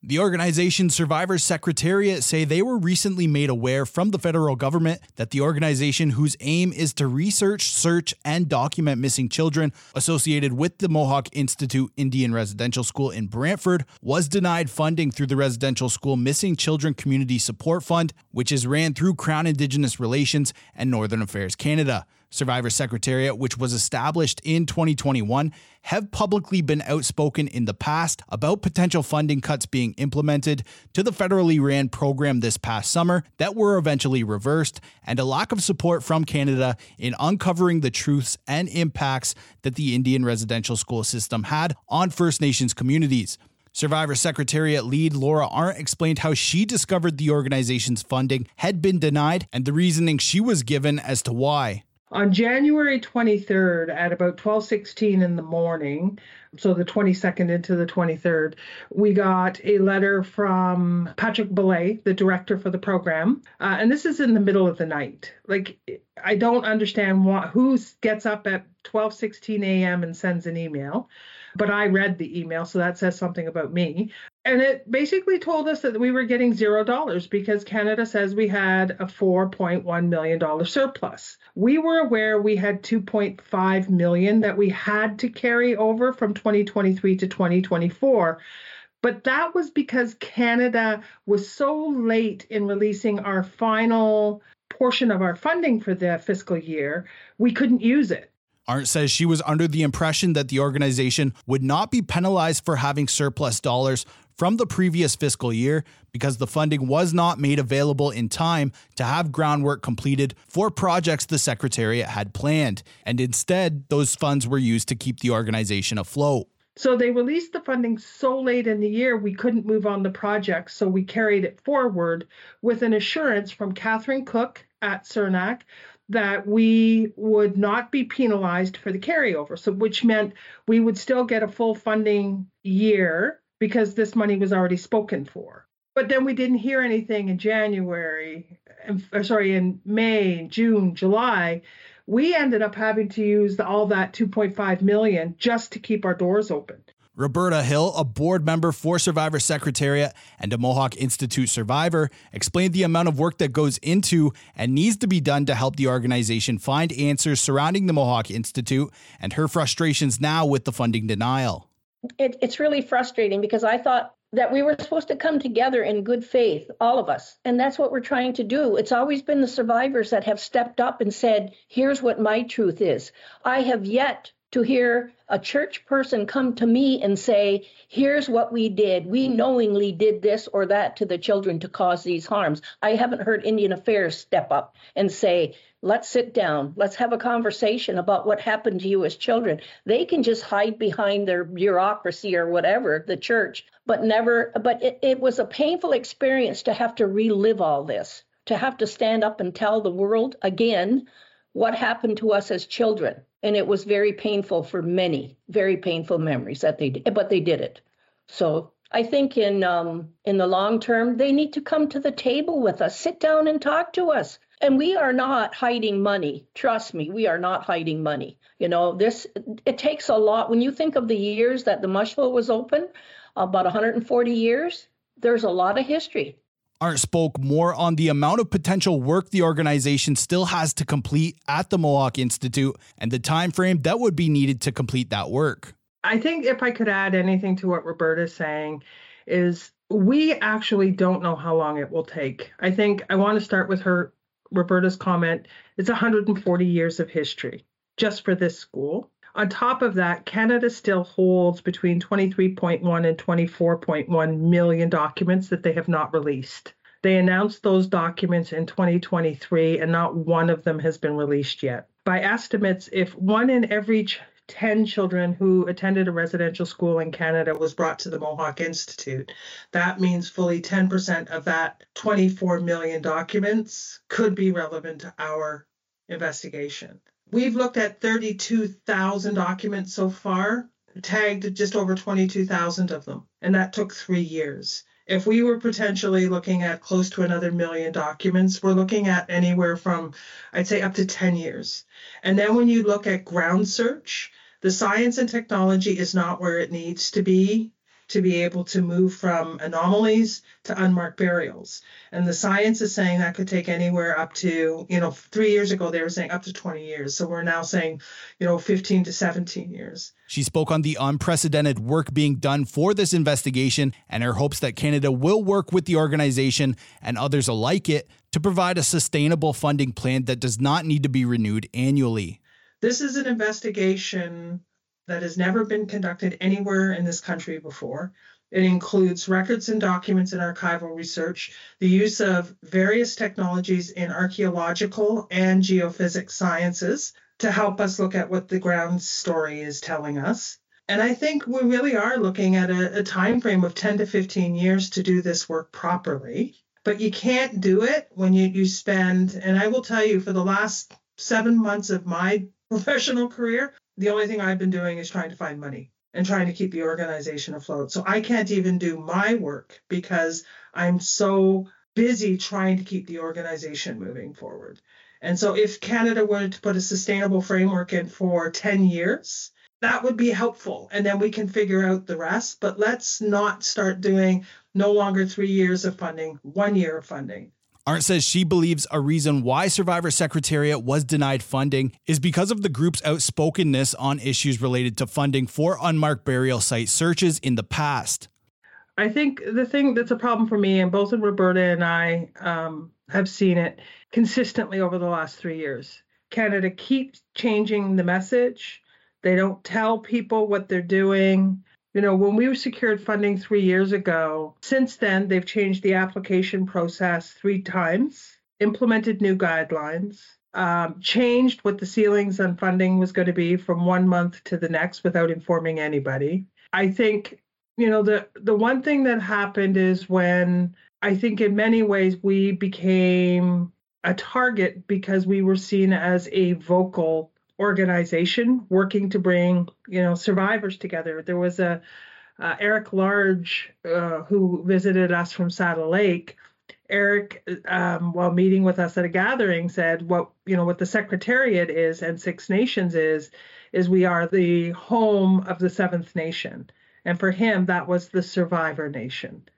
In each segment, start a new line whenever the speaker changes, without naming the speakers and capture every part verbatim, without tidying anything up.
The organization's Survivor Secretariat say they were recently made aware from the federal government that the organization, whose aim is to research, search, and document missing children associated with the Mohawk Institute Indian Residential School in Brantford, was denied funding through the Residential School Missing Children Community Support Fund, which is ran through Crown Indigenous Relations and Northern Affairs Canada. Survivor Secretariat, which was established in twenty twenty-one, have publicly been outspoken in the past about potential funding cuts being implemented to the federally ran program this past summer that were eventually reversed, and a lack of support from Canada in uncovering the truths and impacts that the Indian residential school system had on First Nations communities. Survivor Secretariat lead Laura Arndt explained how she discovered the organization's funding had been denied and the reasoning she was given as to why.
On January twenty-third at about twelve sixteen in the morning, so the twenty-second into the twenty-third, we got a letter from Patrick Belay, the director for the program. Uh, and this is in the middle of the night. Like, I don't understand what, who gets up at twelve sixteen a.m. and sends an email. But I read the email, so that says something about me. And it basically told us that we were getting zero dollars because Canada says we had a four point one million dollars surplus. We were aware we had two point five million dollars that we had to carry over from twenty twenty-three to twenty twenty-four. But that was because Canada was so late in releasing our final portion of our funding for the fiscal year, we couldn't use it.
Arndt says she was under the impression that the organization would not be penalized for having surplus dollars from the previous fiscal year because the funding was not made available in time to have groundwork completed for projects the Secretariat had planned, and instead those funds were used to keep the organization afloat.
So they released the funding so late in the year we couldn't move on the project, so we carried it forward with an assurance from Catherine Cook at CERNAC that we would not be penalized for the carryover, so which meant we would still get a full funding year because this money was already spoken for. But then we didn't hear anything in January, or sorry, in May, June, July. We ended up having to use the, all that two point five million dollars just to keep our doors open.
Roberta Hill, a board member for Survivor Secretariat and a Mohawk Institute survivor, explained the amount of work that goes into and needs to be done to help the organization find answers surrounding the Mohawk Institute and her frustrations now with the funding denial.
It, it's really frustrating because I thought that we were supposed to come together in good faith, all of us. And that's what we're trying to do. It's always been the survivors that have stepped up and said, here's what my truth is. I have yet to hear a church person come to me and say, here's what we did. We knowingly did this or that to the children to cause these harms. I haven't heard Indian Affairs step up and say, let's sit down. Let's have a conversation about what happened to you as children. They can just hide behind their bureaucracy or whatever, the church, but never. But it, it was a painful experience to have to relive all this, to have to stand up and tell the world again what happened to us as children. And it was very painful for many, very painful memories that they did, but they did it. So I think in um, in the long term, they need to come to the table with us, sit down and talk to us. And we are not hiding money. Trust me, we are not hiding money. You know, this, it takes a lot. When you think of the years that the Mushville was open, about one hundred forty years, there's a lot of history.
Arndt spoke more on the amount of potential work the organization still has to complete at the Mohawk Institute and the time frame that would be needed to complete that work.
I think if I could add anything to what Roberta's saying is we actually don't know how long it will take. I think I want to start with her, Roberta's comment. It's one hundred forty years of history just for this school. On top of that, Canada still holds between twenty-three point one and twenty-four point one million documents that they have not released. They announced those documents in twenty twenty-three, and not one of them has been released yet. By estimates, if one in every ch- ten children who attended a residential school in Canada was brought to the Mohawk Institute, that means fully ten percent of that twenty-four million documents could be relevant to our investigation. We've looked at thirty-two thousand documents so far, tagged just over twenty-two thousand of them, and that took three years. If we were potentially looking at close to another million documents, we're looking at anywhere from, I'd say, up to ten years. And then when you look at ground search, the science and technology is not where it needs to be to be able to move from anomalies to unmarked burials. And the science is saying that could take anywhere up to, you know, three years ago, they were saying up to twenty years. So we're now saying, you know, fifteen to seventeen years.
She spoke on the unprecedented work being done for this investigation and her hopes that Canada will work with the organization and others alike it to provide a sustainable funding plan that does not need to be renewed annually.
This is an investigation that has never been conducted anywhere in this country before. It includes records and documents and archival research, the use of various technologies in archaeological and geophysics sciences to help us look at what the ground story is telling us. And I think we really are looking at a, a time frame of ten to fifteen years to do this work properly. But you can't do it when you, you spend, and I will tell you, for the last seven months of my professional career, the only thing I've been doing is trying to find money and trying to keep the organization afloat. So I can't even do my work because I'm so busy trying to keep the organization moving forward. And so if Canada were to put a sustainable framework in for ten years, that would be helpful. And then we can figure out the rest. But let's not start doing no longer three years of funding, one year of funding.
Arndt says she believes a reason why Survivor Secretariat was denied funding is because of the group's outspokenness on issues related to funding for unmarked burial site searches in the past.
I think the thing that's a problem for me, and both Roberta and I um, have seen it consistently over the last three years. Canada keeps changing the message. They don't tell people what they're doing. You know, when we secured funding three years ago, since then, they've changed the application process three times, implemented new guidelines, um, changed what the ceilings on funding was going to be from one month to the next without informing anybody. I think, you know, the, the one thing that happened is when I think in many ways we became a target because we were seen as a vocal organization working to bring, you know, survivors together. There was a uh, Eric Large uh, who visited us from Saddle Lake. Eric, um, while meeting with us at a gathering, said what, you know, what the Secretariat is and Six Nations is, is we are the home of the Seventh Nation. And for him, that was the Survivor Nation.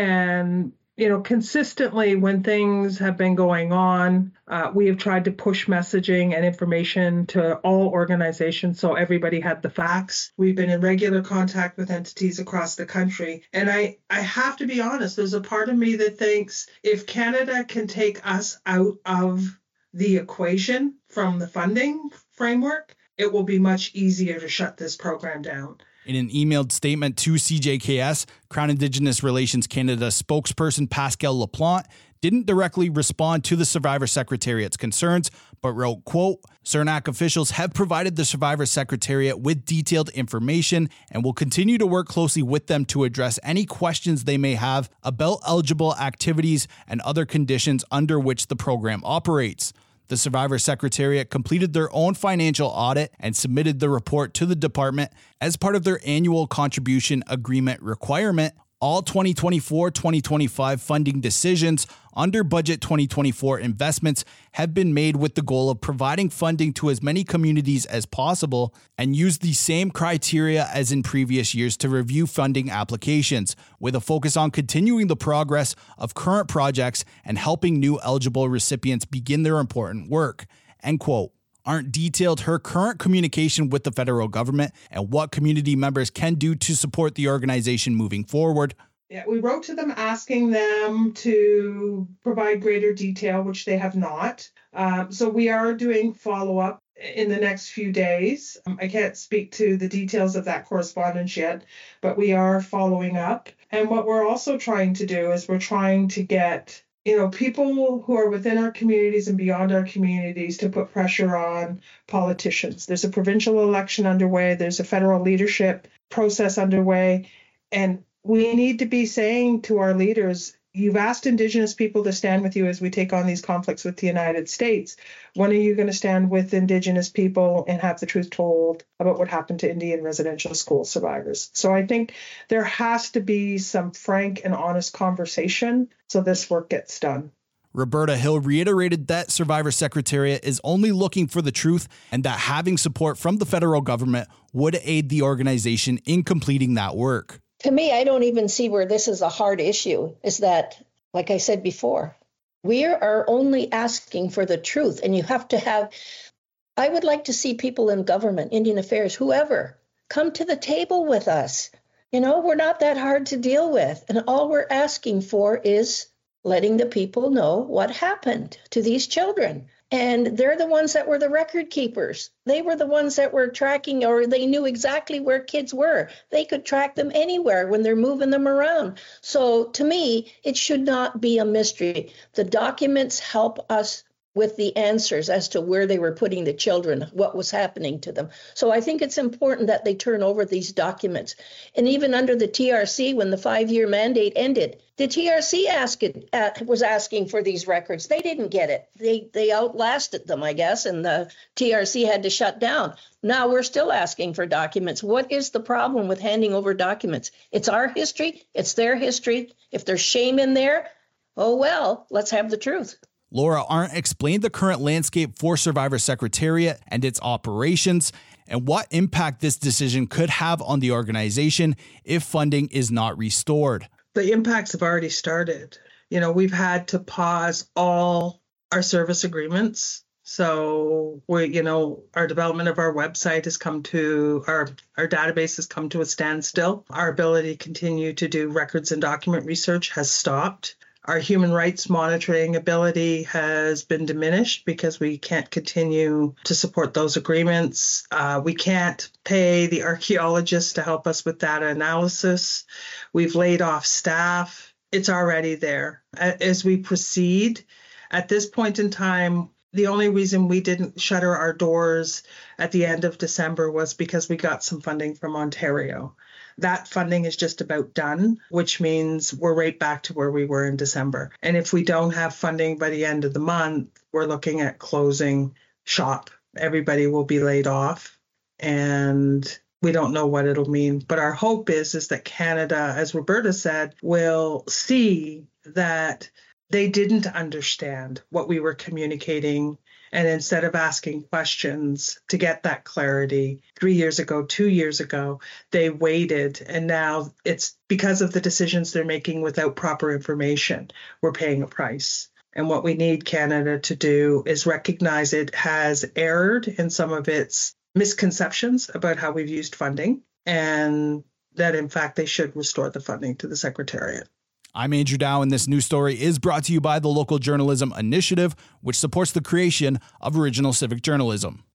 And you know, consistently when things have been going on, uh, we have tried to push messaging and information to all organizations so everybody had the facts. We've been in regular contact with entities across the country. And I, I have to be honest, there's a part of me that thinks if Canada can take us out of the equation from the funding framework, it will be much easier to shut this program down.
In an emailed statement to C J K S, Crown Indigenous Relations Canada spokesperson Pascal LaPlante didn't directly respond to the Survivor Secretariat's concerns, but wrote, quote, C R N A C officials have provided the Survivor Secretariat with detailed information and will continue to work closely with them to address any questions they may have about eligible activities and other conditions under which the program operates. The Survivor Secretariat completed their own financial audit and submitted the report to the department as part of their annual contribution agreement requirement. All twenty twenty-four twenty twenty-five funding decisions under Budget twenty twenty-four investments have been made with the goal of providing funding to as many communities as possible and use the same criteria as in previous years to review funding applications, with a focus on continuing the progress of current projects and helping new eligible recipients begin their important work. End quote. Arndt detailed her current communication with the federal government and what community members can do to support the organization moving forward.
Yeah, we wrote to them asking them to provide greater detail, which they have not. Um, so we are doing follow-up in the next few days. Um, I can't speak to the details of that correspondence yet, but we are following up. And what we're also trying to do is we're trying to get you know, people who are within our communities and beyond our communities to put pressure on politicians. There's a provincial election underway. There's a federal leadership process underway. And we need to be saying to our leaders, you've asked Indigenous people to stand with you as we take on these conflicts with the United States. When are you going to stand with Indigenous people and have the truth told about what happened to Indian residential school survivors? So I think there has to be some frank and honest conversation so this work gets done.
Roberta Hill reiterated that Survivor Secretariat is only looking for the truth and that having support from the federal government would aid the organization in completing that work.
To me, I don't even see where this is a hard issue, is that, like I said before, we are only asking for the truth. And you have to have, I would like to see people in government, Indian Affairs, whoever, come to the table with us. You know, we're not that hard to deal with. And all we're asking for is letting the people know what happened to these children. And they're the ones that were the record keepers. They were the ones that were tracking, or they knew exactly where kids were. They could track them anywhere when they're moving them around. So to me, it should not be a mystery. The documents help us with the answers as to where they were putting the children, what was happening to them. So I think it's important that they turn over these documents. And even under the T R C, when the five-year mandate ended, the T R C asked it, uh, was asking for these records. They didn't get it. They they outlasted them, I guess, and the T R C had to shut down. Now we're still asking for documents. What is the problem with handing over documents? It's our history. It's their history. If there's shame in there, oh well, let's have the truth.
Laura Arndt explained the current landscape for Survivor Secretariat and its operations, and what impact this decision could have on the organization if funding is not restored.
The impacts have already started. You know, we've had to pause all our service agreements. So we, you know, our development of our website has come to, our, our database has come to a standstill. Our ability to continue to do records and document research has stopped. Our human rights monitoring ability has been diminished because we can't continue to support those agreements. Uh, we can't pay the archaeologists to help us with data analysis. We've laid off staff. It's already there. As we proceed, at this point in time, the only reason we didn't shutter our doors at the end of December was because we got some funding from Ontario. That funding is just about done, which means we're right back to where we were in December. And if we don't have funding by the end of the month, we're looking at closing shop. Everybody will be laid off, and we don't know what it'll mean. But our hope is, is that Canada, as Roberta said, will see that they didn't understand what we were communicating. And instead of asking questions to get that clarity three years ago, two years ago, they waited. And now it's because of the decisions they're making without proper information, we're paying a price. And what we need Canada to do is recognize it has erred in some of its misconceptions about how we've used funding, and that, in fact, they should restore the funding to the Secretariat.
I'm Andrew Dow, and this news story is brought to you by the Local Journalism Initiative, which supports the creation of original civic journalism.